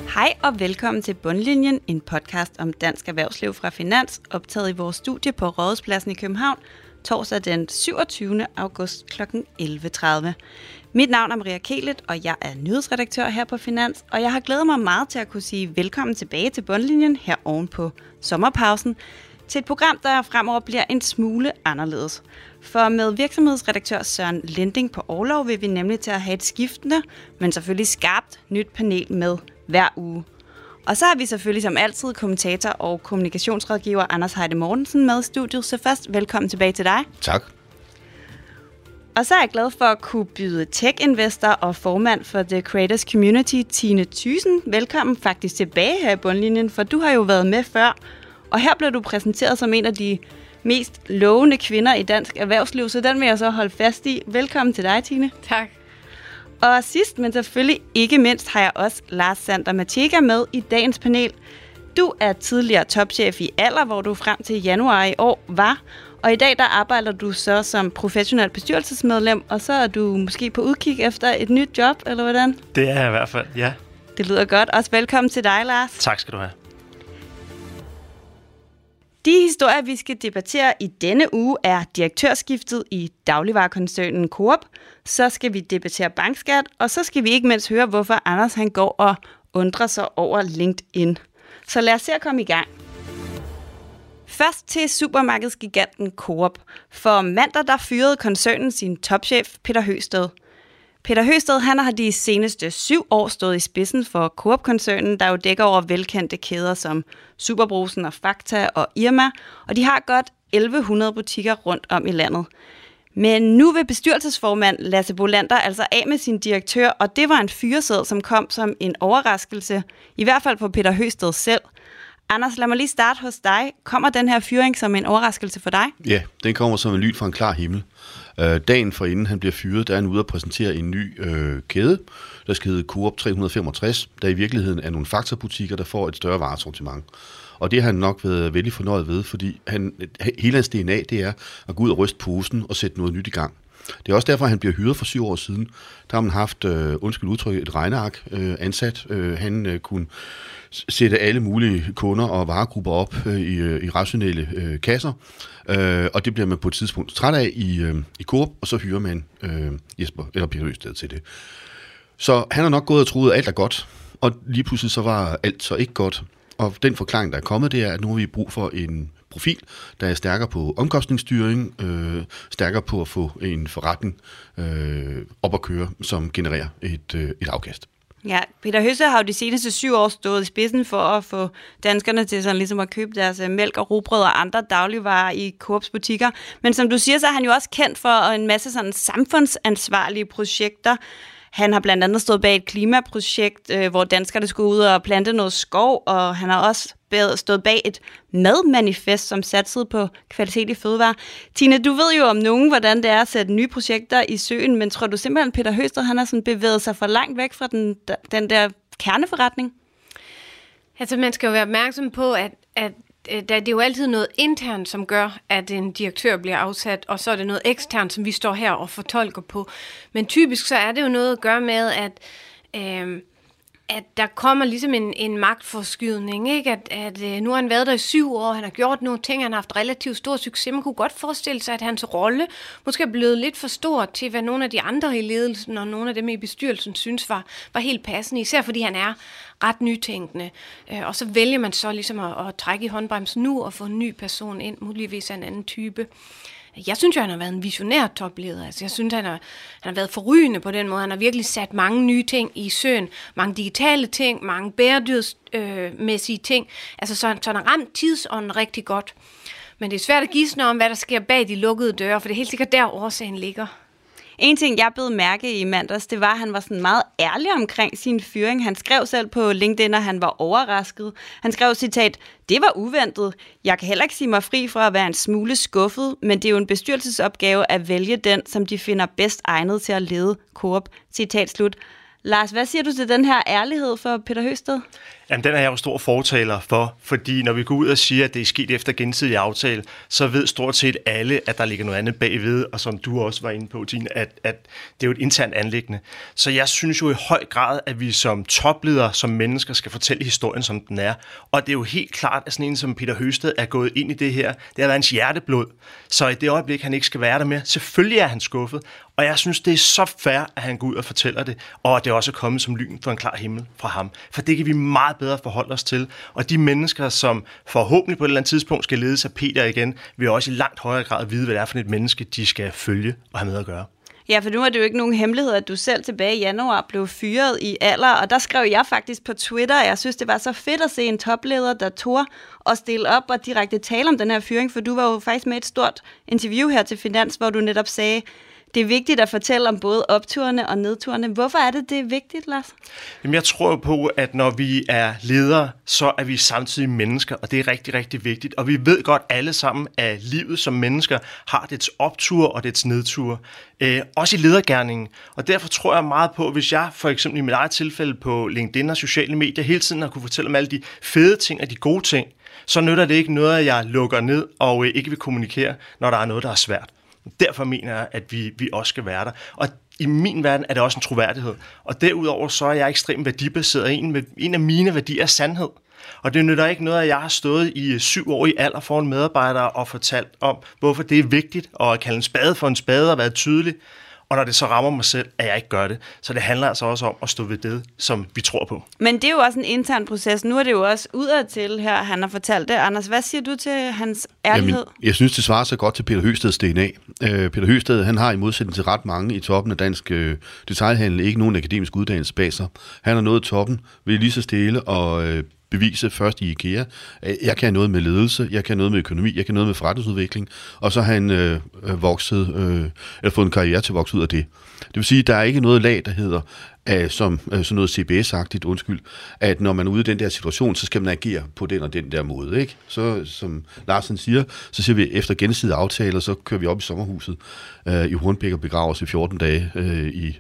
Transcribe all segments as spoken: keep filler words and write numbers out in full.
Hej og velkommen til Bundlinjen, en podcast om dansk erhvervsliv fra Finans, optaget i vores studie på Rådhuspladsen i København, torsdag den syvogtyvende august kl. elleve tredive. Mit navn er Maria Kelet, og jeg er nyhedsredaktør her på Finans, og jeg har glædet mig meget til at kunne sige velkommen tilbage til Bundlinjen her oven på sommerpausen, til et program, der fremover bliver en smule anderledes. For med virksomhedsredaktør Søren Linding på orlov vil vi nemlig til at have et skiftende, men selvfølgelig skarpt nyt panel med hver uge. Og så har vi selvfølgelig som altid kommentator og kommunikationsrådgiver Anders Heide Mortensen med i studiet, så først velkommen tilbage til dig. Tak. Og så er jeg glad for at kunne byde tech-investor og formand for The Creators Community, Tine Thyssen, velkommen faktisk tilbage her i Bundlinjen, for du har jo været med før, og her blev du præsenteret som en af de mest lovende kvinder i dansk erhvervsliv, så den vil jeg så holde fast i. Velkommen til dig, Tine. Tak. Og sidst, men selvfølgelig ikke mindst, har jeg også Lars Sander Mathiega med i dagens panel. Du er tidligere topchef i Aller, hvor du frem til januar i år var, og i dag der arbejder du så som professionel bestyrelsesmedlem, og så er du måske på udkig efter et nyt job, eller hvordan? Det er jeg i hvert fald, ja. Det lyder godt. Også velkommen til dig, Lars. Tak skal du have. De historier, vi skal debattere i denne uge, er direktørskiftet i dagligvarekoncernen Coop. Så skal vi debattere bankskat, og så skal vi ikke mindst høre, hvorfor Anders han går og undrer sig over LinkedIn. Så lad os se at komme i gang. Først til supermarkedsgiganten Coop. For mandag der fyrede koncernen sin topchef Peter Høgsted. Peter Høgsted han har de seneste syv år stået i spidsen for Coop-koncernen, der jo dækker over velkendte kæder som Superbrugsen og Fakta og Irma, og de har godt elleve hundrede butikker rundt om i landet. Men nu vil bestyrelsesformand Lasse Bolander altså af med sin direktør, og det var en fyreseddel, som kom som en overraskelse, i hvert fald for Peter Høgsted selv. Anders, lad mig lige starte hos dig. Kommer den her fyring som en overraskelse for dig? Ja, den kommer som en lyn fra en klar himmel. Øh, dagen for inden han bliver fyret, der er han ude at præsentere en ny øh, kæde, der skal hedde Coop tre hundrede femogtres, der i virkeligheden er nogle faktabutikker, der får et større varesortiment. Og det har han nok været vældig fornøjet ved, fordi han, hele hans D N A, det er at gå ud og ryste posen og sætte noget nyt i gang. Det er også derfor, at han bliver hyret for syv år siden. Der har man haft, øh, undskyld udtryk, et regneark øh, ansat. Øh, han øh, kunne sætte alle mulige kunder og varegrupper op øh, i, øh, i rationelle øh, kasser, øh, og det bliver man på et tidspunkt træt af i, øh, i Coop, og så hyrer man øh, Jesper eller Peter Høgsted til det. Så han har nok gået og troet, at alt er godt, og lige pludselig så var alt så ikke godt. Og den forklaring, der er kommet, det er, at nu har vi brug for en profil, der er stærkere på omkostningsstyring, øh, stærkere på at få en forretning øh, op at køre, som genererer et, øh, et afkast. Ja, Peter Høgsted har jo de seneste syv år stået i spidsen for at få danskerne til sådan ligesom at købe deres mælk og rugbrød og andre dagligvarer i Coops butikker. Men som du siger, så er han jo også kendt for en masse sådan samfundsansvarlige projekter. Han har blandt andet stået bag et klimaprojekt, øh, hvor danskerne skulle ud og plante noget skov, og han har også stået bag et madmanifest, som satsede på kvalitet i fødevarer. Tine, du ved jo om nogen, hvordan det er at sætte nye projekter i søen, men tror du simpelthen, Peter Høgsted han har sådan bevæget sig for langt væk fra den, den der kerneforretning? Altså, man skal jo være opmærksom på, at, at det er jo altid noget internt, som gør, at en direktør bliver afsat, og så er det noget eksternt, som vi står her og fortolker på. Men typisk så er det jo noget at gøre med, at, øh, at der kommer ligesom en, en magtforskydning, ikke? At, at øh, nu har han været der i syv år, han har gjort nogle ting, han har haft relativt stor succes. Man kunne godt forestille sig, at hans rolle måske er blevet lidt for stor til, hvad nogle af de andre i ledelsen og nogle af dem i bestyrelsen synes var, var helt passende, især fordi han er ret nytænkende. Og så vælger man så ligesom at, at trække i håndbremsen nu og få en ny person ind, muligvis af en anden type. Jeg synes jo, han har været en visionær topleder. Altså, jeg synes, han har, han har været forrygende på den måde. Han har virkelig sat mange nye ting i søen. Mange digitale ting, mange bæredygtighedsmæssige ting. Altså, så, så han har ramt tidsånden rigtig godt. Men det er svært at gisne om, hvad der sker bag de lukkede døre, for det er helt sikkert der, årsagen ligger. En ting, jeg blev mærke i mandags, det var, at han var sådan meget ærlig omkring sin fyring. Han skrev selv på LinkedIn, at han var overrasket. Han skrev citat, det var uventet. Jeg kan heller ikke sige mig fri fra at være en smule skuffet, men det er jo en bestyrelsesopgave at vælge den, som de finder bedst egnet til at lede Coop. Citat slut. Lars, hvad siger du til den her ærlighed for Peter Høgsted? Jamen, den er jeg jo stor fortaler for, fordi når vi går ud og siger, at det er sket efter gensidig aftale, så ved stort set alle, at der ligger noget andet bagved, og som du også var inde på, Tine, at, at det er jo et internt anliggende. Så jeg synes jo i høj grad, at vi som topledere, som mennesker, skal fortælle historien, som den er. Og det er jo helt klart, at sådan en som Peter Høgsted er gået ind i det her. Det har været hans hjerteblod. Så i det øjeblik, han ikke skal være der mere, selvfølgelig er han skuffet. Og jeg synes, det er så fair, at han går ud og fortæller det, og at det også er kommet som lyn for en klar himmel fra ham. For det kan vi meget bedre forholde os til. Og de mennesker, som forhåbentlig på et eller andet tidspunkt skal ledes af Peter igen, vil også i langt højere grad vide, hvad det er for et menneske, de skal følge og have med at gøre. Ja, for nu er det jo ikke nogen hemmelighed, at du selv tilbage i januar blev fyret i alder, og der skrev jeg faktisk på Twitter, at jeg synes, det var så fedt at se en topleder, der tog og stille op og direkte tale om den her fyring, for du var jo faktisk med et stort interview her til Finans, hvor du netop sagde, det er vigtigt at fortælle om både opturene og nedturene. Hvorfor er det, det er vigtigt, Lars? Jamen, jeg tror på, at når vi er ledere, så er vi samtidig mennesker, og det er rigtig, rigtig vigtigt. Og vi ved godt alle sammen, at livet som mennesker har dets optur og dets nedtur. Øh, også i ledergerningen. Og derfor tror jeg meget på, hvis jeg for eksempel i mit eget tilfælde på LinkedIn og sociale medier hele tiden har kunne fortælle om alle de fede ting og de gode ting, så nytter det ikke noget, at jeg lukker ned og øh, ikke vil kommunikere, når der er noget, der er svært. Derfor mener jeg, at vi, vi også skal være der. Og i min verden er det også en troværdighed. Og derudover så er jeg ekstremt værdibaseret. En, en af mine værdier er sandhed. Og det nytter ikke noget, at jeg har stået i syv år i alder foran medarbejdere og fortalt om, hvorfor det er vigtigt at kalde en spade for en spade og være tydelig. Og når det så rammer mig selv, at jeg ikke gør det. Så det handler altså også om at stå ved det, som vi tror på. Men det er jo også en intern proces. Nu er det jo også udadtil her, han har fortalt det. Anders, hvad siger du til hans ærlighed? Jamen, jeg synes, det svarer så godt til Peter Høgsteds D N A. Øh, Peter Høgsted, han har i modsætning til ret mange i toppen af dansk øh, detailhandel ikke nogen akademisk uddannelse bag sig. Han er nået toppen ved lige så stille og øh, bevise først i IKEA. Jeg kan noget med ledelse, jeg kan noget med økonomi, jeg kan noget med forretningsudvikling, og så har han øh, vokset, øh, eller fået en karriere til at vokse ud af det. Det vil sige, at der er ikke noget lag, der hedder, øh, som øh, sådan noget C B S-agtigt, undskyld, at når man er ude i den der situation, så skal man agere på den og den der måde, ikke? Så som Larsen siger, så siger vi, efter gensidige aftaler, så kører vi op i sommerhuset øh, i Hornbæk og begraver os i fjorten dage øh, i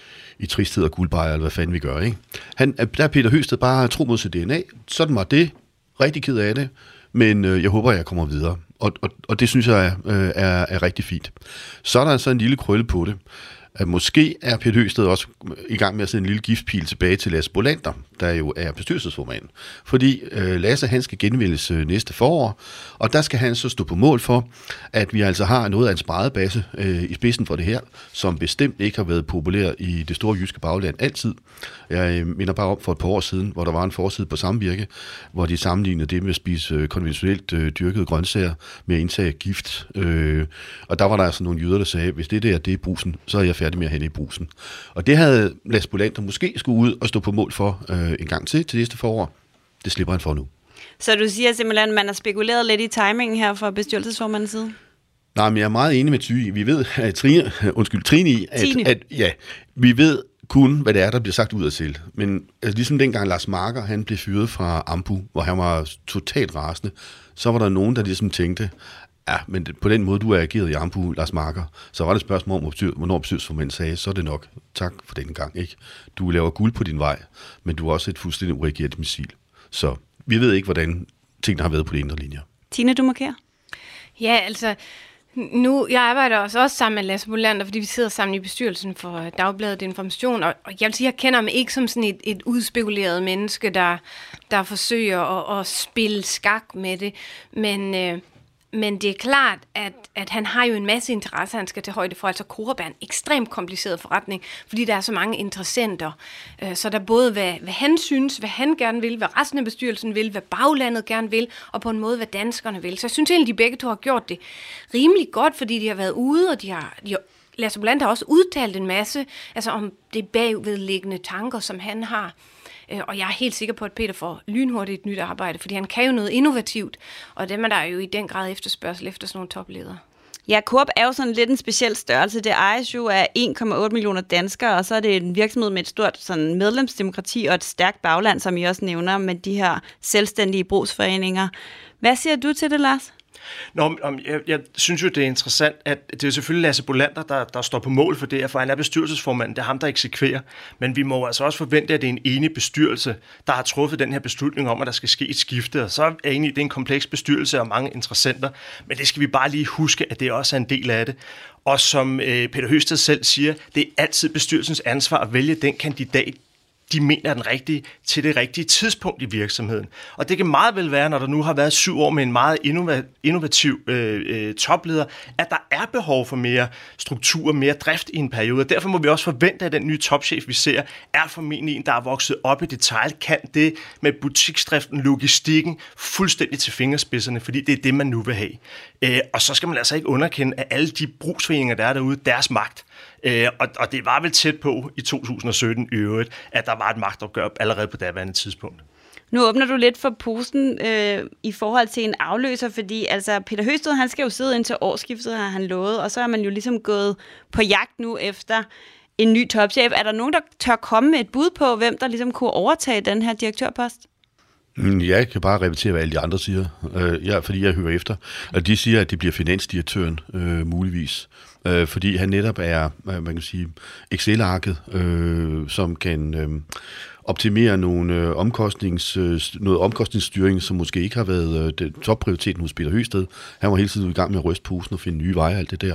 i tristhed og guldbejer, eller hvad fanden vi gør, ikke? Han, der er Peter Høgsted bare tro mod sit D N A. Sådan var det. Rigtig ked af det. Men øh, jeg håber, jeg kommer videre. Og, og, og det synes jeg er, øh, er, er rigtig fint. Så er der altså en lille krølle på det. At måske er Peter Høgsted også i gang med at sende en lille giftpil tilbage til Lasse Bolander, der jo er bestyrelsesformand. Fordi øh, Lasse, han skal genvælges øh, næste forår, og der skal han så stå på mål for, at vi altså har noget af en spredebase øh, i spidsen for det her, som bestemt ikke har været populær i det store jyske bagland altid. Jeg øh, minder bare op for et par år siden, hvor der var en forside på Samvirke, hvor de sammenlignede det med at spise øh, konventionelt øh, dyrkede grøntsager med at indtage gift. Øh, og der var der altså nogle jyder, der sagde, hvis det der det er brusen, så er jeg færdig med at hænde i brusen. Og det havde Lasse Bolander måske skulle ud og stå på mål for øh, en gang til til næste forår. Det slipper han for nu. Så du siger simpelthen, at man har spekuleret lidt i timingen her fra bestyrelsesformandens side? Nej, men jeg er meget enig med Thy. Vi ved, at Trine, undskyld, Trine i, at, at ja, vi ved kun, hvad det er, der bliver sagt ud af til. Men altså, ligesom dengang Lars Marker, han blev fyret fra Ambu, hvor han var totalt rasende, så var der nogen, der ligesom tænkte, ja, men på den måde, du er ageret i Ambu, Lars Marker, så var det et spørgsmål om, hvornår bestyrelsesformanden sagde, så er det nok. Tak for den gang, ikke? Du laver guld på din vej, men du er også et fuldstændig ureageret missil. Så vi ved ikke, hvordan tingene har været på de indre linjer. Tine, du markerer? Ja, altså, nu, jeg arbejder også, også sammen med Lasse Bolander, fordi vi sidder sammen i bestyrelsen for Dagbladet Information, og, og jeg vil sige, jeg kender mig ikke som sådan et, et udspekuleret menneske, der, der forsøger at, at spille skak med det, men... Øh, Men det er klart, at, at han har jo en masse interesser, han skal til højde for. Altså Coop er en ekstremt kompliceret forretning, fordi der er så mange interessenter. Så der er både, hvad, hvad han synes, hvad han gerne vil, hvad resten af bestyrelsen vil, hvad baglandet gerne vil, og på en måde, hvad danskerne vil. Så jeg synes egentlig, de begge to har gjort det rimelig godt, fordi de har været ude, og de har... De har Lasse Bolander har også udtalt en masse altså om det bagvedliggende tanker, som han har. Og jeg er helt sikker på, at Peter får lynhurtigt et nyt arbejde, fordi han kan jo noget innovativt, og dem er der jo i den grad efterspørgsel efter sådan nogle topledere. Ja, Coop er jo sådan lidt en speciel størrelse. Det ejes jo af en komma otte millioner danskere, og så er det en virksomhed med et stort sådan, medlemsdemokrati og et stærkt bagland, som I også nævner, med de her selvstændige brugsforeninger. Hvad siger du til det, Lars? Nå, jeg, jeg synes jo, det er interessant, at det er selvfølgelig Lasse Bolander, der, der står på mål for det her, for han er bestyrelsesformand, det er ham, der eksekverer. Men vi må altså også forvente, at det er en enig bestyrelse, der har truffet den her beslutning om, at der skal ske et skifte. Og så er jeg enig i, at det er en kompleks bestyrelse og mange interessenter, men det skal vi bare lige huske, at det også er en del af det. Og som øh, Peter Høsted selv siger, det er altid bestyrelsens ansvar at vælge den kandidat, de mener er den rigtige, til det rigtige tidspunkt i virksomheden. Og det kan meget vel være, når der nu har været syv år med en meget innovativ øh, øh, topleder, at der er behov for mere struktur, mere drift i en periode. Og derfor må vi også forvente, at den nye topchef, vi ser, er formentlig en, der er vokset op i detail, kan det med butiksdriften, logistikken, fuldstændig til fingerspidserne, fordi det er det, man nu vil have. Øh, og så skal man altså ikke underkende, at alle de brugsforeninger, der er derude, deres magt. Øh, og, og det var vel tæt på i to tusind og sytten i øvrigt, at der var et magtopgør allerede på daværende tidspunkt. Nu åbner du lidt for posen øh, i forhold til en afløser, fordi altså Peter Høsted, han skal jo sidde indtil årsskiftet, har han lovet, og så er man jo ligesom gået på jagt nu efter en ny topchef. Er der nogen, der tør komme med et bud på, hvem der ligesom kunne overtage den her direktørpost? Jeg kan bare repetere, hvad alle de andre siger, øh, ja, fordi jeg hører efter. Og de siger, at det bliver finansdirektøren, øh, muligvis. Øh, fordi han netop er, man kan sige, Excel-arket, øh, som kan øh, optimere nogle, øh, omkostnings, øh, noget omkostningsstyring, som måske ikke har været øh, topprioriteten hos Peter Høsted. Han var hele tiden i gang med at ryste posen og finde nye veje og alt det der.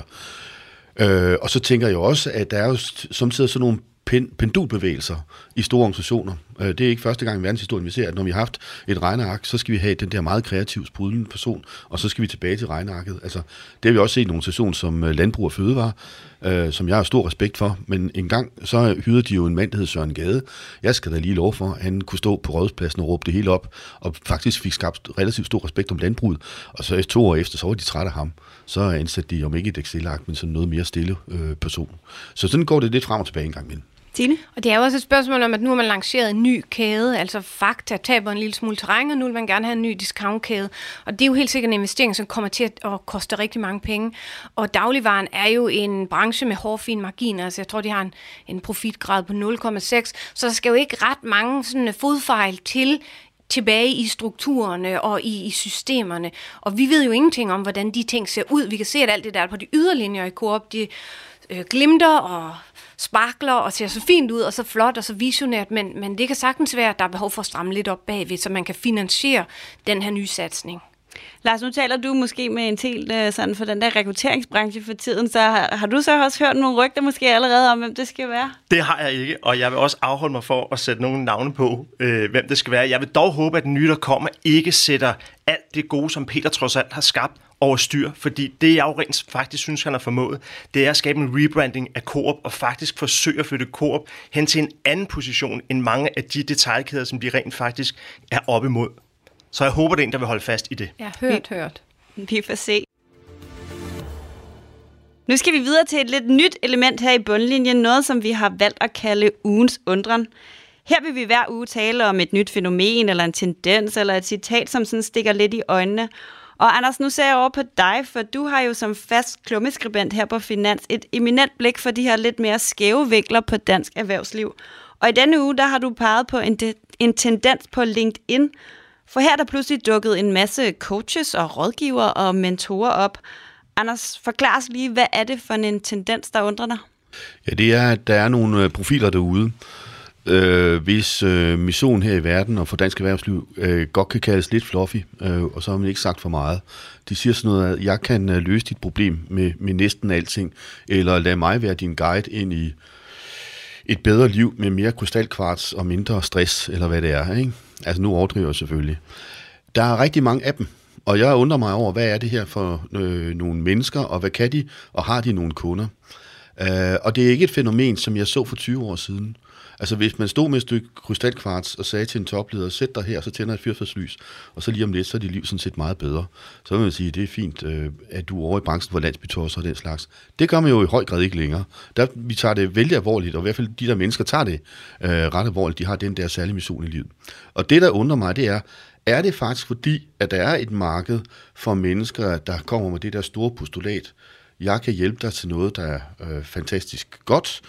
Øh, og så tænker jeg også, at der er jo samtidig sådan nogle pendulbevægelser i store organisationer. Det er ikke første gang i verdenshistorien, vi ser, at når vi har haft et regneark, så skal vi have den der meget kreativt sprudlende person, og så skal vi tilbage til regnearket. Altså, det har vi også set i en organisation som Landbrug og Fødevare, øh, som jeg har stor respekt for, men en gang så hyrede de jo en mand, der hed Søren Gade. Jeg skal da lige lov for, at han kunne stå på Rådhuspladsen og råbe det hele op, og faktisk fik skabt relativt stor respekt om landbruget, og så to år efter, så var de trætte af ham. Så ansatte de om ikke et Excel-ark, men sådan noget mere stille øh, person. Så sådan går det lidt frem og tilbage en gang imellem. Tine? Og det er jo også et spørgsmål om, at nu har man lanceret en ny kæde, altså Fakta taber en lille smule terræn, og nu vil man gerne have en ny discountkæde. Og det er jo helt sikkert en investering, som kommer til at koste rigtig mange penge. Og dagligvaren er jo en branche med hårfine marginer, altså jeg tror, de har en, en profitgrad på nul komma seks, så der skal jo ikke ret mange sådan fodfejl til tilbage i strukturerne og i, i systemerne. Og vi ved jo ingenting om, hvordan de ting ser ud. Vi kan se, at alt det der på de yderlinjer i Coop, de øh, glimter og sparkler og ser så fint ud, og så flot og så visionært, men, men det kan sagtens være, at der er behov for at stramme lidt op bagved, så man kan finansiere den her nye satsning. Lars, nu taler du måske med en del sådan for den der rekrutteringsbranche for tiden, så har, har du så også hørt nogle rygter måske allerede om, hvem det skal være? Det har jeg ikke, og jeg vil også afholde mig for at sætte nogle navne på, øh, hvem det skal være. Jeg vil dog håbe, at den nye, der kommer, ikke sætter alt det gode, som Peter trods alt har skabt, over styr, fordi det, jeg jo rent faktisk synes, han har formået, det er at skabe en rebranding af Coop, og faktisk forsøge at flytte Coop hen til en anden position, end mange af de detailkæder, som de rent faktisk er op imod. Så jeg håber, det er en, der vil holde fast i det. Ja, hørt, hørt. Vi får se. Nu skal vi videre til et lidt nyt element her i bundlinjen, noget som vi har valgt at kalde ugens undren. Her vil vi hver uge tale om et nyt fænomen, eller en tendens, eller et citat, som sådan stikker lidt i øjnene. Og Anders, nu ser jeg over på dig, for du har jo som fast klummeskribent her på Finans et eminent blik for de her lidt mere skæve vinkler på dansk erhvervsliv. Og i denne uge, der har du peget på en, de- en tendens på LinkedIn, for her er der pludselig dukket en masse coaches og rådgivere og mentorer op. Anders, forklar os lige, hvad er det for en tendens, der undrer dig? Ja, det er, at der er nogle profiler derude, øh, hvis øh, mission her i verden og for dansk erhvervsliv øh, godt kan kaldes lidt fluffy, øh, og så har man ikke sagt for meget. De siger sådan noget, at jeg kan øh, løse dit problem med, med næsten alting, eller lad mig være din guide ind i et bedre liv med mere krystalkvarts og mindre stress, eller hvad det er, ikke? Altså nu overdriver jeg selvfølgelig. Der er rigtig mange af dem, og jeg undrer mig over, hvad er det her for øh, nogle mennesker, og hvad kan de, og har de nogle kunder? Uh, og det er ikke et fænomen, som jeg så for tyve år siden. Altså hvis man stod med et stykke krystalkvarts og sagde til en topleder, sæt dig her, så tænder et fyrfadslys, og så lige om lidt, så er dit liv sådan set meget bedre. Så vil man sige, det er fint, øh, at du er over i branchen for landsbytosser og den slags. Det gør man jo i høj grad ikke længere. Der, vi tager det vældig alvorligt, og i hvert fald de der mennesker tager det øh, ret alvorligt. De har den der særlige mission i livet. Og det, der undrer mig, det er, er det faktisk fordi, at der er et marked for mennesker, der kommer med det der store postulat, jeg kan hjælpe dig til noget, der er øh, fantastisk godt,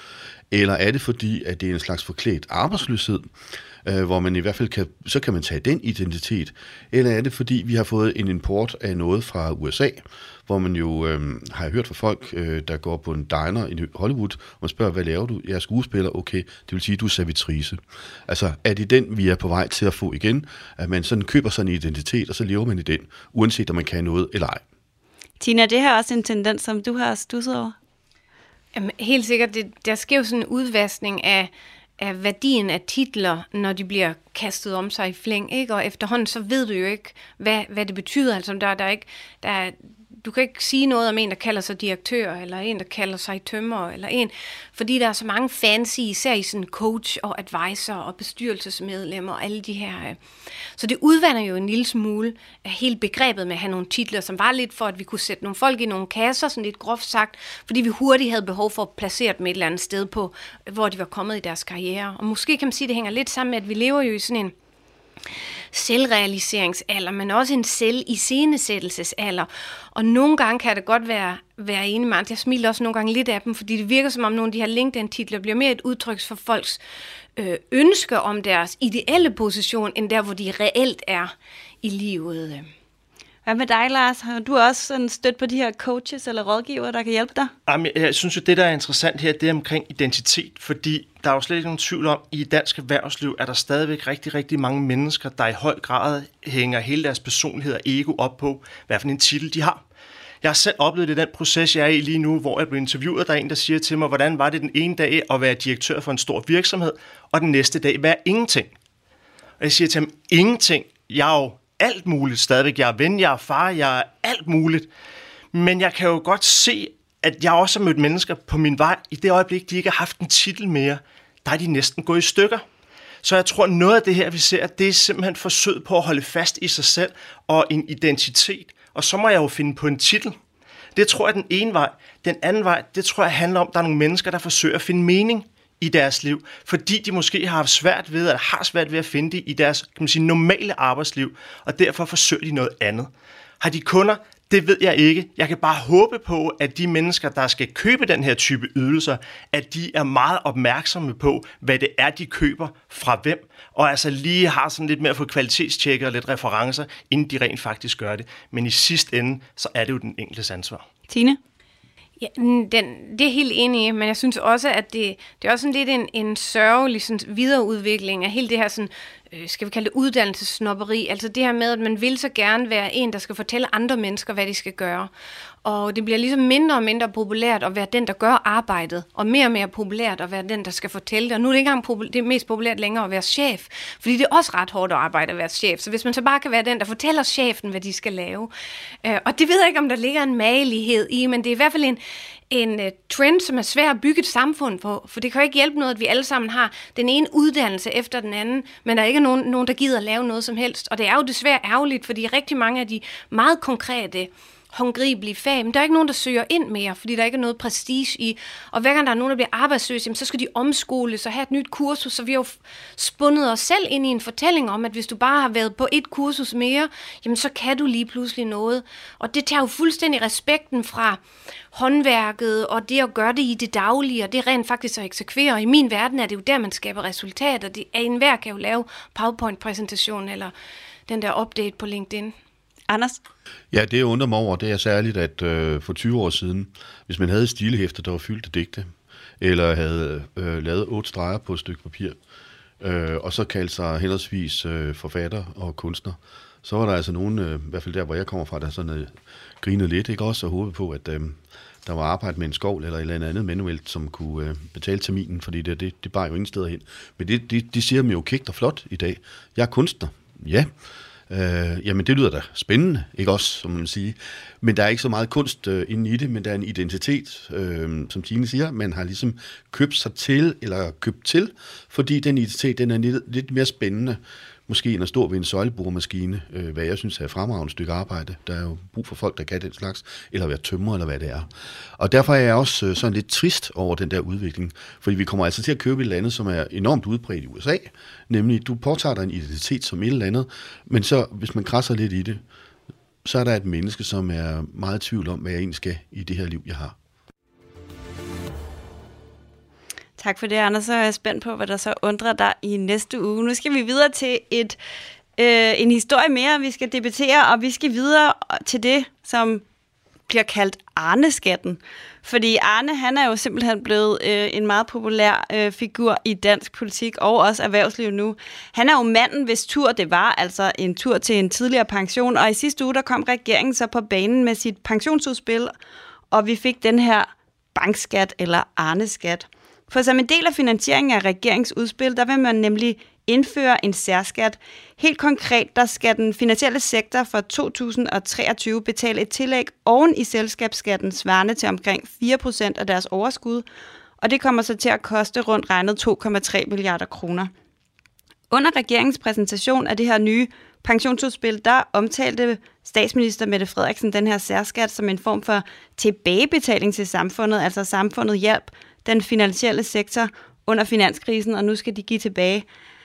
Eller er det fordi, at det er en slags forklædt arbejdsløshed, øh, hvor man i hvert fald kan, så kan man tage den identitet? Eller er det fordi, vi har fået en import af noget fra U S A, hvor man jo øh, har hørt fra folk, øh, der går på en diner i Hollywood, og man spørger, hvad laver du? Jeg er skuespiller, okay, det vil sige, du er servitrice. Altså, er det den, vi er på vej til at få igen? At man sådan køber sådan en identitet, og så lever man i den, uanset om man kan noget eller ej. Tina, det her er også en tendens, som du har studset over? Jamen, helt sikkert. Det, der sker jo sådan en udvaskning af, af værdien af titler, når de bliver kastet om sig i flæng, ikke? Og efterhånden så ved du jo ikke, hvad, hvad det betyder. Altså, der, der er ikke, der er, du kan ikke sige noget om en, der kalder sig direktør, eller en, der kalder sig tømrer, eller en, fordi der er så mange fancy, især i sådan coach og advisor og bestyrelsesmedlemmer og alle de her. Så det udvander jo en lille smule af hele begrebet med at have nogle titler, som var lidt for, at vi kunne sætte nogle folk i nogle kasser, sådan lidt groft sagt, fordi vi hurtigt havde behov for at placere dem et eller andet sted på, hvor de var kommet i deres karriere. Og måske kan man sige, at det hænger lidt sammen med, at vi lever jo i sådan en selvrealiseringsalder, men også en selviscenesættelsesalder. Og nogle gange kan det godt være, være enig med, jeg smiler også nogle gange lidt af dem, fordi det virker som om nogle af de her LinkedIn-titler bliver mere et udtryk for folks øh, ønsker om deres ideelle position, end der, hvor de reelt er i livet. Hvad med dig, Lars? Har du også sådan stødt på de her coaches eller rådgivere, der kan hjælpe dig? Jamen, jeg synes jo, det der er interessant her, det er omkring identitet, fordi der er jo slet ikke nogen tvivl om, at i dansk erhvervsliv er der stadigvæk rigtig, rigtig mange mennesker, der i høj grad hænger hele deres personlighed og ego op på, hvad for en titel de har. Jeg har selv oplevet det i den proces, jeg er i lige nu, hvor jeg blev interviewet. Der er en, der siger til mig, hvordan var det den ene dag at være direktør for en stor virksomhed, og den næste dag være ingenting. Og jeg siger til ham, ingenting. Jeg er jo alt muligt stadigvæk. Jeg er ven, jeg er far, jeg er alt muligt. Men jeg kan jo godt se, at jeg også har mødt mennesker på min vej. I det øjeblik, de ikke har haft en titel mere, der er de næsten gået i stykker. Så jeg tror, noget af det her, vi ser, det er simpelthen forsøg på at holde fast i sig selv og en identitet. Og så må jeg jo finde på en titel. Det tror jeg er den ene vej. Den anden vej, det tror jeg handler om, at der er nogle mennesker, der forsøger at finde mening i deres liv, fordi de måske har haft svært ved, eller har svært ved at finde det i deres, kan man sige, normale arbejdsliv, og derfor forsøger de noget andet. Har de kunder? Det ved jeg ikke. Jeg kan bare håbe på, at de mennesker, der skal købe den her type ydelser, at de er meget opmærksomme på, hvad det er, de køber fra hvem, og altså lige har sådan lidt mere at få kvalitetstjekket og lidt referencer, inden de rent faktisk gør det. Men i sidste ende, så er det jo den enkeltes ansvar. Tine? Ja, den, det er helt enig i, men jeg synes også, at det, det er også sådan lidt en, en sørgelig sådan, videreudvikling af hele det her, sådan, øh, skal vi kalde det uddannelsessnobberi, altså det her med, at man vil så gerne være en, der skal fortælle andre mennesker, hvad de skal gøre. Og det bliver ligesom mindre og mindre populært at være den, der gør arbejdet, og mere og mere populært at være den, der skal fortælle det. Og nu er det ikke engang popul- det er mest populært længere at være chef, fordi det er også ret hårdt at arbejde at være chef. Så hvis man så bare kan være den, der fortæller chefen, hvad de skal lave. Øh, og det ved jeg ikke, om der ligger en magelighed i, men det er i hvert fald en, en uh, trend, som er svær at bygge et samfund på. For det kan jo ikke hjælpe noget, at vi alle sammen har den ene uddannelse efter den anden, men der er ikke nogen, nogen der gider at lave noget som helst. Og det er jo desværre ærgerligt, fordi rigtig mange af de meget konkrete håndgribelige fag, men der er ikke nogen, der søger ind mere, fordi der ikke er noget prestige i. Og hver gang der er nogen, der bliver arbejdsløse, jamen, så skal de omskoles og have et nyt kursus, så vi har jo spundet os selv ind i en fortælling om, at hvis du bare har været på et kursus mere, jamen så kan du lige pludselig noget. Og det tager jo fuldstændig respekten fra håndværket og det at gøre det i det daglige, og det rent faktisk at eksekvere. Og i min verden er det jo der, man skaber resultater. Det er enhver kan jo lave PowerPoint-præsentation eller den der update på LinkedIn. Anders? Ja, det jeg undrer mig over, det er særligt, at øh, for tyve år siden, hvis man havde stilehæfter, der var fyldt af digte, eller havde øh, lavet otte streger på et stykke papir, øh, og så kaldte sig henholdsvis øh, forfatter og kunstner, så var der altså nogen, øh, i hvert fald der, hvor jeg kommer fra, der sådan øh, grinede lidt, ikke også, og håbede på, at øh, der var arbejde med en skovl eller et eller andet manuelt, som kunne øh, betale terminen, fordi det, det, det bar jo ingen steder hen. Men det, det, det siger dem jo kægt og flot i dag. Jeg er kunstner, ja. Øh, jamen det lyder da spændende, ikke også, som man siger. Men der er ikke så meget kunst øh, inde i det, men der er en identitet, øh, som Tine siger, man har ligesom købt sig til, eller købt til, fordi den identitet, den er lidt, lidt mere spændende, måske end at stå ved en søjleboremaskine, øh, hvad jeg synes er et fremragende stykke arbejde. Der er jo brug for folk, der kan den slags, eller være tømrer, eller hvad det er. Og derfor er jeg også øh, sådan lidt trist over den der udvikling, fordi vi kommer altså til at købe et eller andet, som er enormt udbredt i U S A, nemlig du påtager dig en identitet som et eller andet, men så, hvis man krasser lidt i det, så er der et menneske, som er meget i tvivl om, hvad jeg egentlig skal i det her liv, jeg har. Tak for det, Anders. Så er jeg spændt på, hvad der så undrer dig i næste uge. Nu skal vi videre til et, øh, en historie mere, vi skal debattere, og vi skal videre til det, som bliver kaldt Arne-skatten. Fordi Arne, han er jo simpelthen blevet øh, en meget populær øh, figur i dansk politik og også erhvervsliv nu. Han er jo manden, hvis tur det var, altså en tur til en tidligere pension, og i sidste uge, der kom regeringen så på banen med sit pensionsudspil, og vi fik den her bankskat eller Arne-skat. For som en del af finansieringen af regeringsudspil, der vil man nemlig indføre en særskat. Helt konkret, der skal den finansielle sektor for to tusind treogtyve betale et tillæg oven i selskabsskatten svarende til omkring fire procent af deres overskud, og det kommer så til at koste rundt regnet to komma tre milliarder kroner. Under regeringens præsentation af det her nye pensionsudspil, der omtalte statsminister Mette Frederiksen den her særskat som en form for tilbagebetaling til samfundet, altså samfundet hjælp den finansielle sektor under finanskrisen, og nu skal de give tilbage.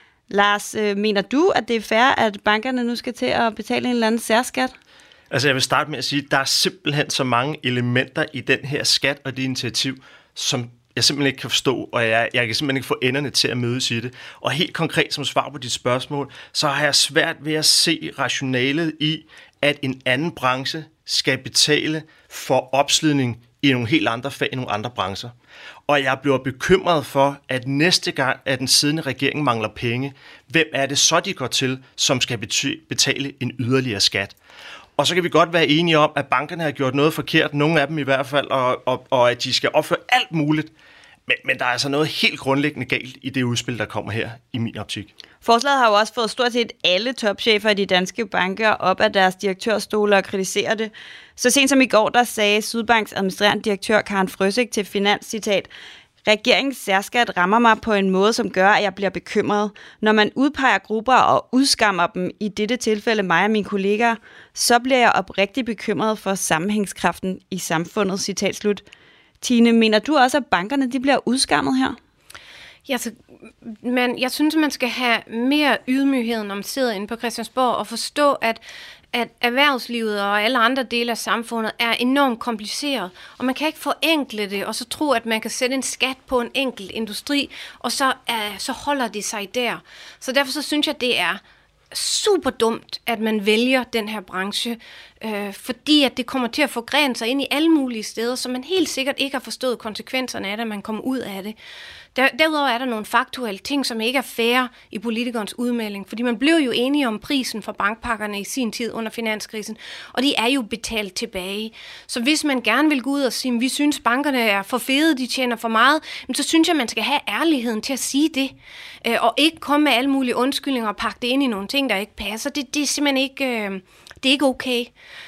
Lars, øh, mener du, at det er fair, at bankerne nu skal til at betale en eller anden særskat? Altså jeg vil starte med at sige, at der er simpelthen så mange elementer i den her skat og det initiativ, som jeg simpelthen ikke kan forstå, og jeg, jeg kan simpelthen ikke få enderne til at mødes i det. Og helt konkret som svar på dit spørgsmål, så har jeg svært ved at se rationalet i, at en anden branche skal betale for opslidning i nogle helt andre fag, i nogle andre brancher. Og jeg bliver bekymret for, at næste gang, at den siddende regering mangler penge, hvem er det så, de går til, som skal betale en yderligere skat? Og så kan vi godt være enige om, at bankerne har gjort noget forkert, nogle af dem i hvert fald, og, og, og at de skal opføre alt muligt. Men, men der er altså noget helt grundlæggende galt i det udspil, der kommer her, i min optik. Forslaget har jo også fået stort set alle topchefer i de danske banker op af deres direktørstole og kritiserer det. Så sent som i går, der sagde Sydbanks administrerende direktør Karen Frøsik til Finans, citat, regeringens særskat rammer mig på en måde, som gør, at jeg bliver bekymret. Når man udpeger grupper og udskammer dem, i dette tilfælde mig og mine kollegaer, så bliver jeg oprigtigt bekymret for sammenhængskraften i samfundet, citat slut. Tine, mener du også, at bankerne de bliver udskammet her? Ja, så, men jeg synes, man skal have mere ydmyghed, når man sidder inde på Christiansborg, og forstå, at, at erhvervslivet og alle andre dele af samfundet er enormt kompliceret, og man kan ikke forenkle det, og så tro, at man kan sætte en skat på en enkelt industri, og så, uh, så holder det sig der. Så derfor så synes jeg, det er super dumt, at man vælger den her branche, øh, fordi at det kommer til at få grænser ind i alle mulige steder, så man helt sikkert ikke har forstået konsekvenserne af det, at man kommer ud af det. Der, derudover er der nogle faktuelle ting, som ikke er fair i politikernes udmelding, fordi man blev jo enige om prisen for bankpakkerne i sin tid under finanskrisen, og de er jo betalt tilbage. Så hvis man gerne vil gå ud og sige, at vi synes, bankerne er for fede, de tjener for meget, så synes jeg, man skal have ærligheden til at sige det, og ikke komme med alle mulige undskyldninger og pakke det ind i nogle ting, der ikke passer. Det, det er simpelthen ikke, det er ikke okay.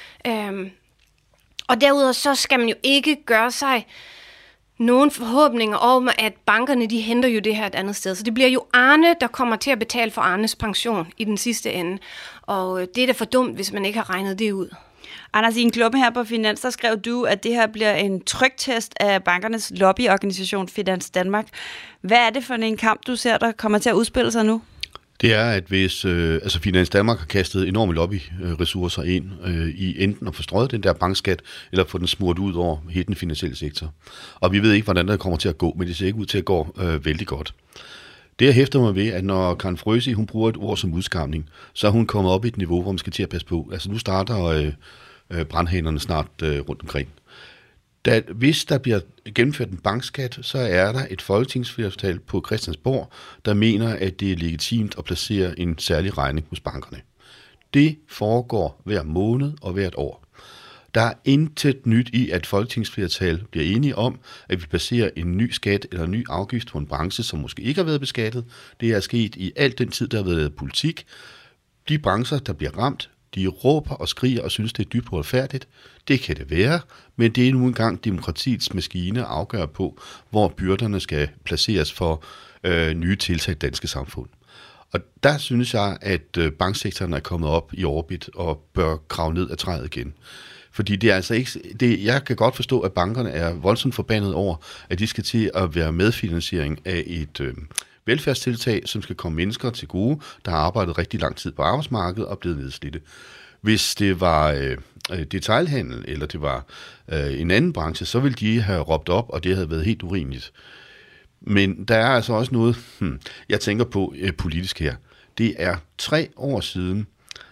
Og derudover så skal man jo ikke gøre sig nogle forhåbninger om, at bankerne de henter jo det her et andet sted. Så det bliver jo Arne, der kommer til at betale for Arnes pension i den sidste ende. Og det er da for dumt, hvis man ikke har regnet det ud. Anders, i en klumme her på Finans, der skrev du, at det her bliver en tryktest af bankernes lobbyorganisation Finans Danmark. Hvad er det for en kamp, du ser, der kommer til at udspille sig nu? Det er, at hvis øh, altså Finans Danmark har kastet enorme lobbyressourcer ind øh, i enten at få strøget den der bankskat, eller få den smurt ud over hele den finansielle sektor. Og vi ved ikke, hvordan det kommer til at gå, men det ser ikke ud til at gå øh, vældig godt. Det jeg hæfter mig ved, at når Karen Frøsig, hun bruger et ord som udskamning, så er hun kommet op i et niveau, hvor man skal til at passe på. Altså nu starter øh, øh, brandhanerne snart øh, rundt omkring. Da, hvis der bliver gennemført en bankskat, så er der et folketingsflertal på Christiansborg, der mener, at det er legitimt at placere en særlig regning hos bankerne. Det foregår hver måned og hvert år. Der er intet nyt i, at folketingsflertal bliver enige om, at vi placerer en ny skat eller en ny afgift på en branche, som måske ikke har været beskattet. Det er sket i al den tid, der har været politik. De brancher, der bliver ramt, de råber og skriger og synes, det er dybt uretfærdigt. Det kan det være, men det er nu engang demokratiets maskine afgør på, hvor byrderne skal placeres for øh, nye tiltag i det danske samfund. Og der synes jeg, at øh, banksektoren er kommet op i orbit og bør grave ned af træet igen. Fordi det er altså ikke, det, jeg kan godt forstå, at bankerne er voldsomt forbandet over, at de skal til at være medfinansiering af et øh, velfærdstiltag, som skal komme mennesker til gode, der har arbejdet rigtig lang tid på arbejdsmarkedet og blevet nedslidte. Hvis det var øh, detailhandel, eller det var øh, en anden branche, så ville de have råbt op, og det havde været helt urimeligt. Men der er altså også noget, hmm, jeg tænker på øh, politisk her. Det er tre år siden,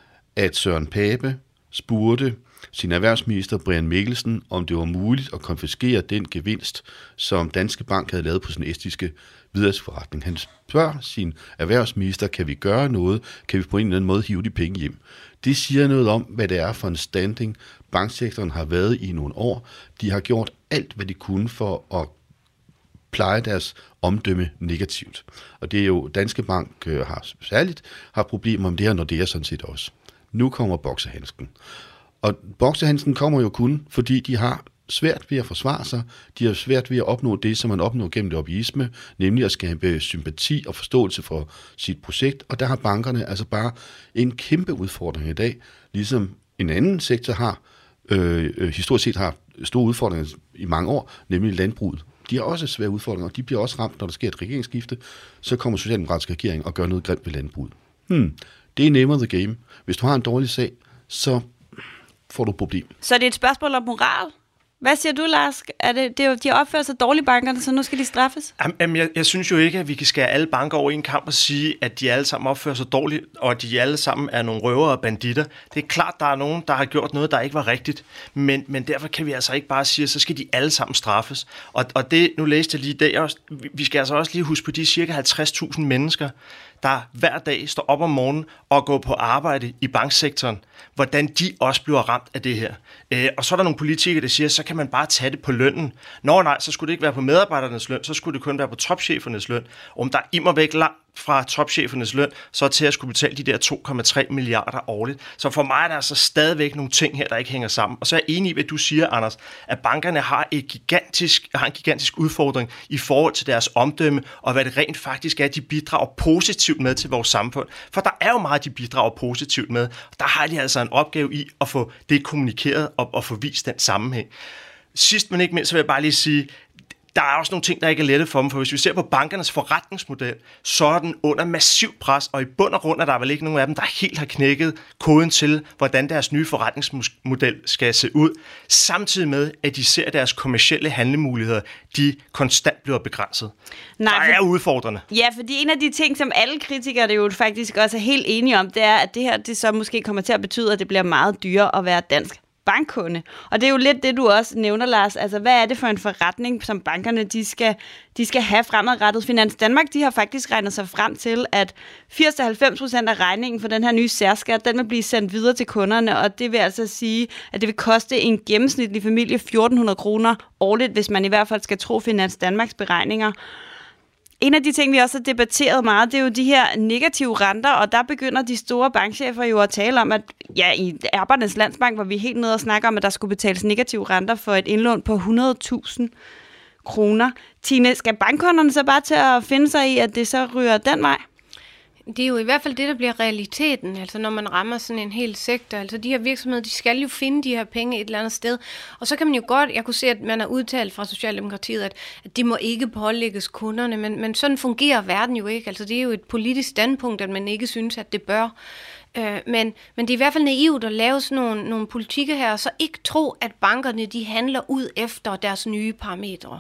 at Søren Pape spurgte sin erhvervsminister Brian Mikkelsen, om det var muligt at konfiskere den gevinst, som Danske Bank havde lavet på sin estiske videresforretning. Han spørger sin erhvervsminister, kan vi gøre noget? Kan vi på en eller anden måde hive de penge hjem? Det siger noget om, hvad det er for en standing, banksektoren har været i nogle år. De har gjort alt, hvad de kunne for at pleje deres omdømme negativt. Og det er jo, Danske Bank øh, har særligt har problemer med det her, når det er sådan set også. Nu kommer boksehandsken. Og boksehandsken kommer jo kun, fordi de har svært ved at forsvare sig. De har svært ved at opnå det, som man opnår gennem lobbyisme, nemlig at skabe sympati og forståelse for sit projekt. Og der har bankerne altså bare en kæmpe udfordring i dag, ligesom en anden sektor har, øh, historisk set har store udfordringer i mange år, nemlig landbruget. De har også svære udfordringer, og de bliver også ramt, når der sker et regeringsskifte. Så kommer socialdemokratiske regering og gør noget grimt ved landbruget. Hmm, det er nemmere the game. Hvis du har en dårlig sag, så får du et problem. Så det er et spørgsmål om moral? Hvad siger du, Lars? Er det, det er jo, de har opført sig dårligt, bankerne, så nu skal de straffes? Jamen, jeg, jeg synes jo ikke, at vi kan skære alle banker over en kamp og sige, at de alle sammen opfører sig dårligt, og at de alle sammen er nogle røvere og banditter. Det er klart, der er nogen, der har gjort noget, der ikke var rigtigt, men, men derfor kan vi altså ikke bare sige, at så skal de alle sammen straffes. Og, og det, nu læste jeg lige det, også, vi skal altså også lige huske på de cirka halvtreds tusind mennesker, der hver dag står op om morgenen og går på arbejde i banksektoren, hvordan de også bliver ramt af det her. Øh, og så er der nogle politikere, der siger, så kan man bare tage det på lønnen. Nå nej, så skulle det ikke være på medarbejdernes løn, så skulle det kun være på topchefernes løn. Om der er immervæk langt fra topchefernes løn, så til at skulle betale de der to komma tre milliarder årligt. Så for mig er der altså stadigvæk nogle ting her, der ikke hænger sammen. Og så er jeg enig i, hvad du siger, Anders, at bankerne har, et gigantisk, har en gigantisk udfordring i forhold til deres omdømme, og hvad det rent faktisk er, de bidrager positivt med til vores samfund. For der er jo meget, de bidrager positivt med. Der har de altså en opgave i at få det kommunikeret og, og få vist den sammenhæng. Sidst men ikke mindst, så vil jeg bare lige sige, der er også nogle ting, der ikke er lette for dem, for hvis vi ser på bankernes forretningsmodel, så er den under massiv pres, og i bund og grund er der vel ikke nogen af dem, der helt har knækket koden til, hvordan deres nye forretningsmodel skal se ud, samtidig med, at de ser deres kommercielle handlemuligheder, de konstant bliver begrænset. Nej, der er udfordrende. Ja, fordi en af de ting, som alle kritikere det jo faktisk også er helt enige om, det er, at det her det så måske kommer til at betyde, at det bliver meget dyrere at være dansk bankkunde. Og det er jo lidt det, du også nævner, Lars. Altså, hvad er det for en forretning, som bankerne de skal, de skal have fremadrettet? Finans Danmark, de har faktisk regnet sig frem til, at firs til halvfems procent af regningen for den her nye særskat, den vil blive sendt videre til kunderne, og det vil altså sige, at det vil koste en gennemsnitlig familie fjorten hundrede kroner årligt, hvis man i hvert fald skal tro Finans Danmarks beregninger. En af de ting, vi også har debatteret meget, det er jo de her negative renter, og der begynder de store bankchefer jo at tale om, at ja, i Arbejdernes Landsbank, hvor vi er helt nede og snakker om, at der skulle betales negative renter for et indlån på hundrede tusind kroner. Tine, skal bankkunderne så bare til at finde sig i, at det så ryger den vej? Det er jo i hvert fald det, der bliver realiteten, altså når man rammer sådan en hel sektor. Altså de her virksomheder, de skal jo finde de her penge et eller andet sted. Og så kan man jo godt, jeg kunne se, at man har udtalt fra Socialdemokratiet, at, at det må ikke pålægges kunderne, men, men sådan fungerer verden jo ikke. Altså det er jo et politisk standpunkt, at man ikke synes, at det bør. Øh, men, men det er i hvert fald naivt at lave sådan nogle, nogle politikker her, og så ikke tro, at bankerne de handler ud efter deres nye parametre.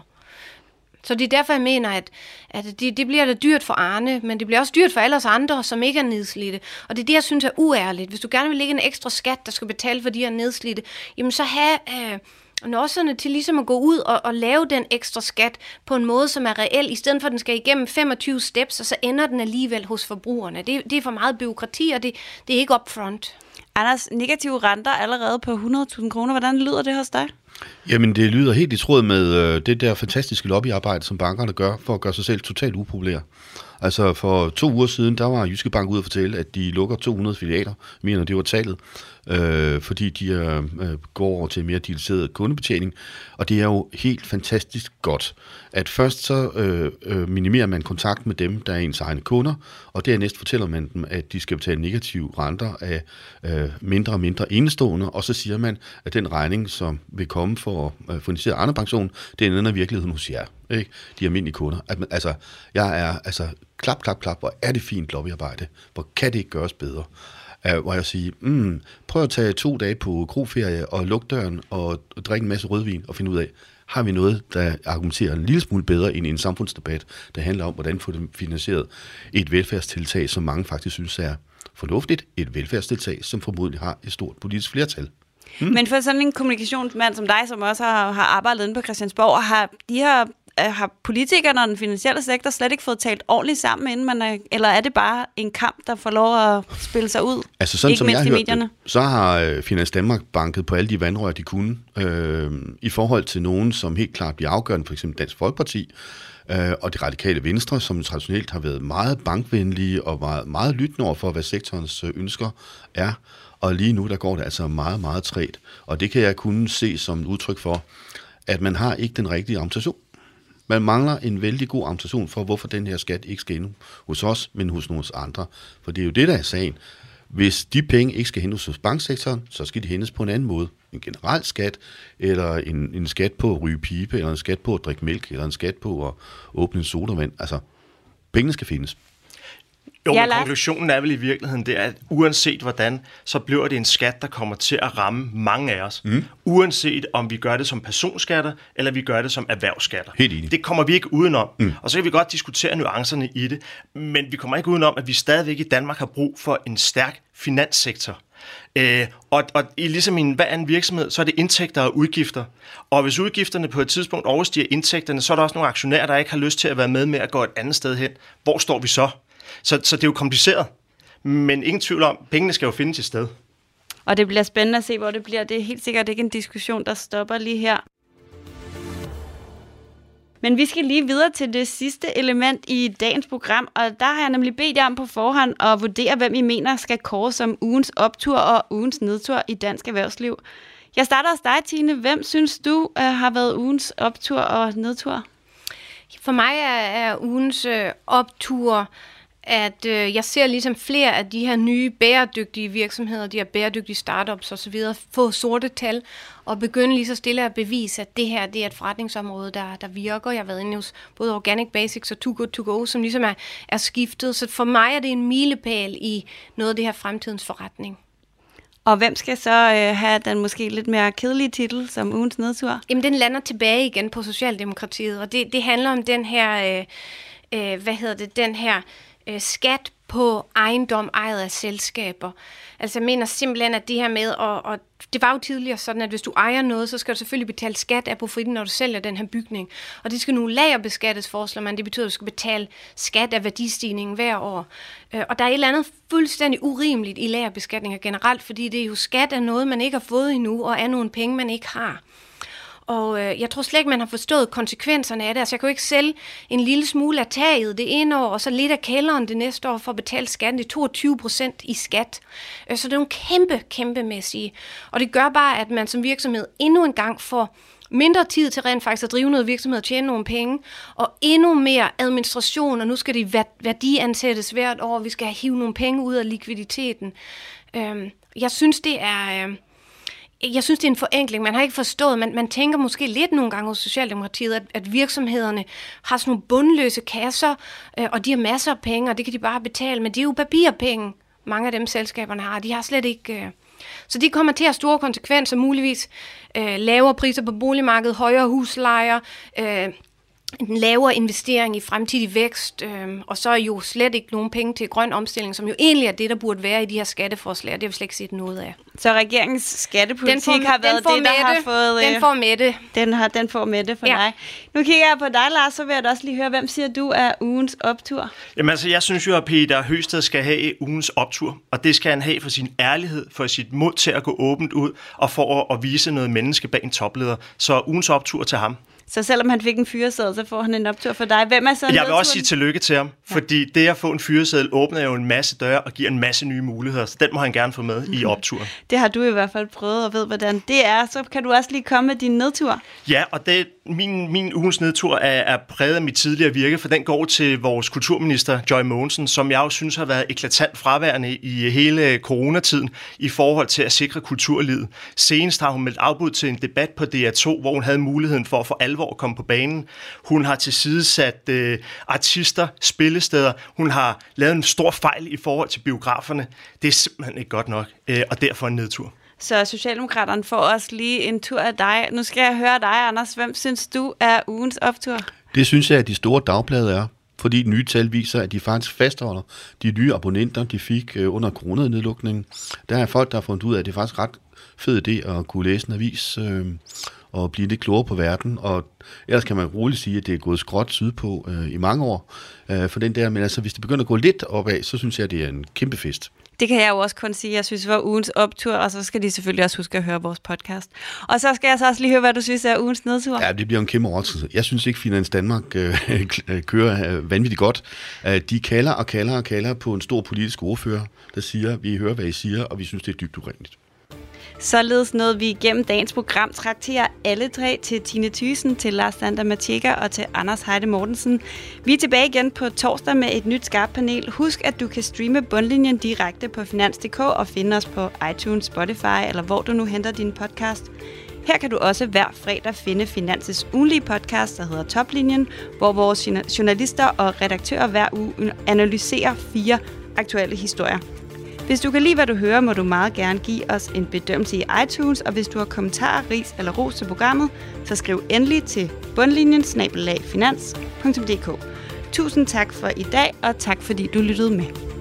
Så det er derfor, jeg mener, at, at det, det bliver da dyrt for Arne, men det bliver også dyrt for alle os andre, som ikke er nedslidte. Og det er det, jeg synes er uærligt. Hvis du gerne vil lægge en ekstra skat, der skal betale for de her nedslidte, jamen så have øh, nosserne til ligesom at gå ud og, og lave den ekstra skat på en måde, som er reel, i stedet for at den skal igennem femogtyve steps, og så ender den alligevel hos forbrugerne. Det, det er for meget byråkrati, og det, det er ikke upfront. Anders, negative renter allerede på hundrede tusind kroner. Hvordan lyder det hos dig? Jamen, det lyder helt i tråd med øh, det der fantastiske lobbyarbejde, som bankerne gør for at gøre sig selv totalt upopulære. Altså, for to uger siden, der var Jyske Bank ude at fortælle, at de lukker to hundrede filialer, mener det var tallet, øh, fordi de øh, går over til mere digitaliseret kundebetjening. Og det er jo helt fantastisk godt, at først så øh, øh, minimerer man kontakt med dem, der er ens egne kunder, og dernæst fortæller man dem, at de skal betale negative renter af øh, mindre og mindre indestående, og så siger man, at den regning, som vil komme for at øh, finansiere Arne-pension, det ender i virkeligheden hos jer, ikke? De almindelige kunder. At man, altså, jeg er altså klap, klap, klap, hvor er det fint lobbyarbejde, hvor kan det ikke gøres bedre? Uh, hvor jeg siger, mm, prøv at tage to dage på kroferie og lukke døren og drikke en masse rødvin og finde ud af, har vi noget, der argumenterer en lille smule bedre end en samfundsdebat, der handler om, hvordan få finansieret et velfærdstiltag, som mange faktisk synes er fornuftigt, et velfærdstiltag, som formodentlig har et stort politisk flertal. Hmm. Men for sådan en kommunikationsmand som dig, som også har, har arbejdet inde på Christiansborg, har de her har politikerne og den finansielle sektor slet ikke fået talt ordentligt sammen, inden man er, eller er det bare en kamp, der får lov at spille sig ud? Altså sådan, ikke som jeg har hørt det, så har Finans Danmark banket på alle de vandrør, de kunne, øh, i forhold til nogen, som helt klart bliver afgørende, for eksempel Dansk Folkeparti, øh, og det radikale Venstre, som traditionelt har været meget bankvenlige og meget, meget lyttende over for, hvad sektorens ønsker er. Og lige nu, der går det altså meget, meget træt. Og det kan jeg kun se som et udtryk for, at man har ikke den rigtige argumentation. Man mangler en vældig god argumentation for, hvorfor den her skat ikke skal ind hos os, men hos nogle andre. For det er jo det, der er sagen. Hvis de penge ikke skal hentes hos banksektoren, så skal de hentes på en anden måde. En generel skat, eller en, en skat på at ryge pibe, eller en skat på at drikke mælk, eller en skat på at åbne en sodavand. Altså, pengene skal findes. Jo, men konklusionen er vel i virkeligheden, det er, at uanset hvordan, så bliver det en skat, der kommer til at ramme mange af os. Mm. Uanset om vi gør det som personskatter, eller vi gør det som erhvervsskatter. Helt enig. Det kommer vi ikke udenom. Mm. Og så kan vi godt diskutere nuancerne i det, men vi kommer ikke udenom, at vi stadigvæk i Danmark har brug for en stærk finanssektor. Øh, og, og ligesom i en, hvad er en virksomhed, så er det indtægter og udgifter. Og hvis udgifterne på et tidspunkt overstiger indtægterne, så er der også nogle aktionærer, der ikke har lyst til at være med med at gå et andet sted hen. Hvor står vi så? Så, så det er jo kompliceret, men ingen tvivl om, pengene skal jo findes et sted. Og det bliver spændende at se, hvor det bliver. Det er helt sikkert ikke en diskussion, der stopper lige her. Men vi skal lige videre til det sidste element i dagens program, og der har jeg nemlig bedt jer om på forhånd at vurdere, hvem I mener skal kåre som ugens optur og ugens nedtur i dansk erhvervsliv. Jeg starter hos dig, Tine. Hvem synes du uh, har været ugens optur og nedtur? For mig er, er ugens øh, optur, at øh, jeg ser ligesom flere af de her nye bæredygtige virksomheder, de her bæredygtige startups osv., få sorte tal og begynde lige så stille at bevise, at det her det er et forretningsområde, der, der virker. Jeg har været inde hos både Organic Basics og Too Good To Go, som ligesom er, er skiftet. Så for mig er det en milepæl i noget af det her fremtidens forretning. Og hvem skal så øh, have den måske lidt mere kedelige titel som ugens nedtur? Jamen, den lander tilbage igen på Socialdemokratiet, og det, det handler om den her, øh, øh, hvad hedder det, den her øh, skat på ejendom ejet af selskaber. Altså, jeg mener simpelthen, at det her med, og, og det var jo tidligere sådan, at hvis du ejer noget, så skal du selvfølgelig betale skat af profitten, når du sælger den her bygning. Og det skal nu lagerbeskattes, foreslår man. Det betyder, at du skal betale skat af værdistigningen hver år. Og der er et eller andet fuldstændig urimeligt i lagerbeskatninger generelt, fordi det er jo skat af noget, man ikke har fået endnu, og af nogle penge, man ikke har. Og øh, jeg tror slet ikke, man har forstået konsekvenserne af det. Altså, jeg kan jo ikke sælge en lille smule af taget det ene år, og så lidt af kælderen det næste år for at betale skatten. Det er toogtyve procent i skat. Øh, så det er nogle kæmpe, kæmpemæssige. Og det gør bare, at man som virksomhed endnu en gang får mindre tid til rent faktisk at drive noget virksomhed og tjene nogle penge, og endnu mere administration, og nu skal det værdiansættes hvert år, vi skal have hive nogle penge ud af likviditeten. Øh, jeg synes, det er... Øh, Jeg synes, det er en forenkling. Man har ikke forstået, man, man tænker måske lidt nogle gange hos Socialdemokratiet, at, at virksomhederne har sådan nogle bundløse kasser, øh, og de har masser af penge, og det kan de bare betale, men det er jo papirpenge, mange af dem selskaberne har. De har slet ikke... Øh. Så de kommer til at have store konsekvenser, muligvis øh, lavere priser på boligmarkedet, højere huslejer, øh, en lavere investering i fremtidig vækst, øh, og så er jo slet ikke nogen penge til grøn omstilling, som jo egentlig er det, der burde være i de her skatteforslag, og det har vi slet ikke set noget af. Så regeringens skattepolitik får, har været det, der har fået... Den får med det. Den, har, den får med det for ja. dig. Nu kigger jeg på dig, Lars, så vil jeg da også lige høre, hvem siger du er ugens optur? Jamen altså, jeg synes jo, at Peter Høgsted skal have ugens optur, og det skal han have for sin ærlighed, for sit mod til at gå åbent ud, og for at, at vise noget menneske bag en topleder. Så ugens optur til ham. Så selvom han fik en fyreseddel, så får han en optur for dig. Hvem er så Jeg vil nedturen? også sige tillykke til ham, ja. Fordi det at få en fyreseddel åbner jo en masse døre og giver en masse nye muligheder, så den må han gerne få med i opturen. Det har du i hvert fald prøvet og ved, hvordan det er. Så kan du også lige komme med din nedtur. Ja, og det, min, min ugens nedtur er, er præget af mit tidligere virke, for den går til vores kulturminister, Joy Mogensen, som jeg jo synes har været eklatant fraværende i hele coronatiden i forhold til at sikre kulturlivet. Senest har hun meldt afbud til en debat på D R to, hvor hun havde muligheden for at for alvor at komme på banen. Hun har tilsidesat øh, artister, spillesteder. Hun har lavet en stor fejl i forhold til biograferne. Det er simpelthen ikke godt nok, øh, og derfor en nedtur. Så Socialdemokraterne får også lige en tur af dig. Nu skal jeg høre dig, Anders. Hvem synes du er ugens optur? Det synes jeg, at de store dagblade er, fordi nye tal viser, at de faktisk fastholder de nye abonnenter, de fik under coronanedlukningen. Der er folk, der har fundet ud af, at det er faktisk ret fed idé at kunne læse en avis øh, og blive lidt klogere på verden. Og ellers kan man roligt sige, at det er gået skråt sydpå øh, i mange år øh, for den der. Men altså, hvis det begynder at gå lidt opad, så synes jeg, at det er en kæmpe fest. Det kan jeg jo også kun sige. Jeg synes, det var ugens optur, og så skal de selvfølgelig også huske at høre vores podcast. Og så skal jeg så også lige høre, hvad du synes er ugens nedtur. Ja, det bliver en kæmpe overraskelse. Jeg synes ikke, Finans Danmark øh, kører øh, vanvittigt godt. Øh, de kalder og kalder og kalder på en stor politisk ordfører, der siger, vi hører, hvad I siger, og vi synes, det er dybt urimeligt. Således nåede vi igennem dagens program trakterer alle tre til Tine Thyssen, til Lars Sander Mathiega og til Anders Heide Mortensen. Vi er tilbage igen på torsdag med et nyt skarpt panel. Husk, at du kan streame Bundlinjen direkte på finans punktum d k og finde os på iTunes, Spotify eller hvor du nu henter din podcast. Her kan du også hver fredag finde Finanses ugenlige podcast, der hedder Toplinjen, hvor vores journalister og redaktører hver uge analyserer fire aktuelle historier. Hvis du kan lide, hvad du hører, må du meget gerne give os en bedømmelse i iTunes, og hvis du har kommentarer, ris eller ros til programmet, så skriv endelig til bundlinjen snabel-a finans punktum d k. Tusind tak for i dag, og tak fordi du lyttede med.